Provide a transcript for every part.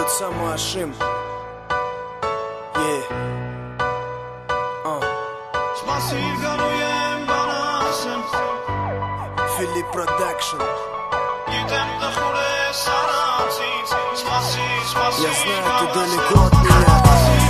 самый Ашим. Филипп Продакшн. Я знаю, ты далеко от меня.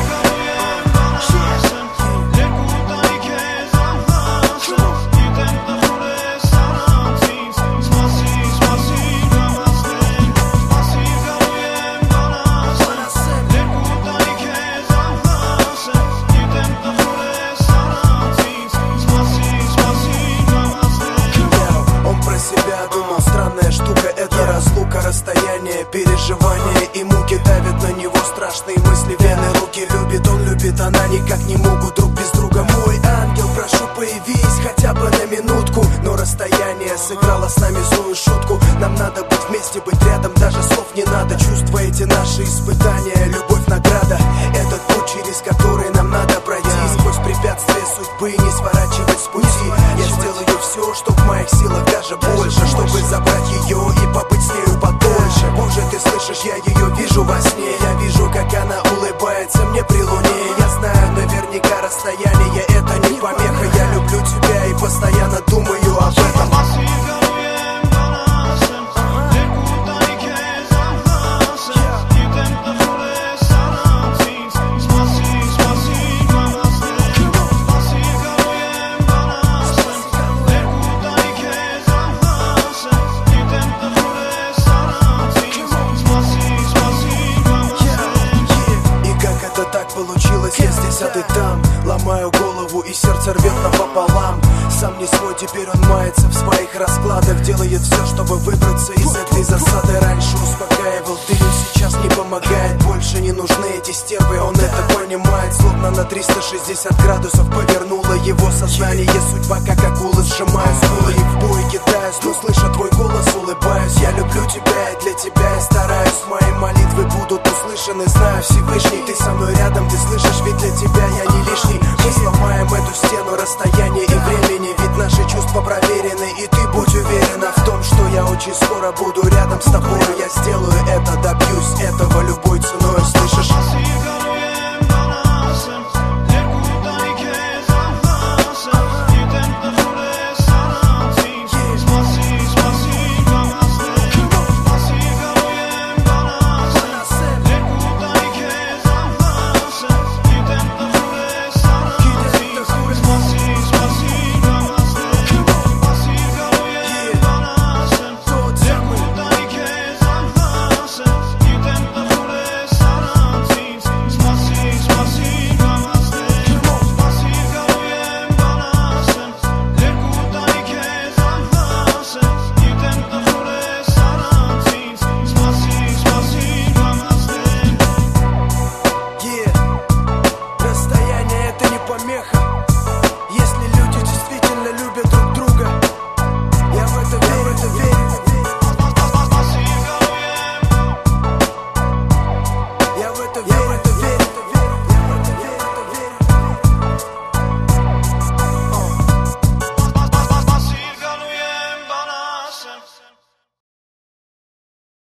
Расстояние, переживания и муки давят на него страшные мысли. Вены, руки любит, он любит, она никак не могут друг без друга. Мой ангел, прошу, появись хотя бы на минутку. Но расстояние сыграло с нами злую шутку. Нам надо быть вместе, быть рядом, даже слов не надо. Чувства эти наши испытания, любовь награда. Этот путь, через который нам надо пройти. Сквозь препятствия судьбы не сворачивать с пути. Я сделаю все, что в моих силах, даже больше, чтобы забрать ее и побыть с нею подольше. Боже, ты слышишь, я ее вижу во сне. Я вижу, как она улыбается мне при луне. Я знаю наверняка, расстояние это не помеха. Я люблю тебя и постоянно думаю об этом. Получилось, я здесь, а ты там. Ломаю голову и сердце рвет напополам. Сам не свой, теперь он мается в своих раскладах. Делает все, чтобы выбраться из этой засады. Раньше успокаивал, ты сейчас не помогает. Больше не нужны эти стервы, он это понимает. Словно на 360 градусов повернуло его сознание. Судьба как акула, сжимаю скулы и в бой кидаюсь. Но слыша твой голос, улыбаюсь. Я люблю тебя и для тебя я стараюсь. Мои молитвы будут услышаны, знаю Всевышний. Ты со мной рядом, ты слышишь, ведь для тебя я не лишний. Мы сломаем эту стену расстояния и времени. Ведь наши чувства проверены, и ты будь уверена в том, что я очень скоро буду рядом с тобой. Я сделаю это, добьюсь этого.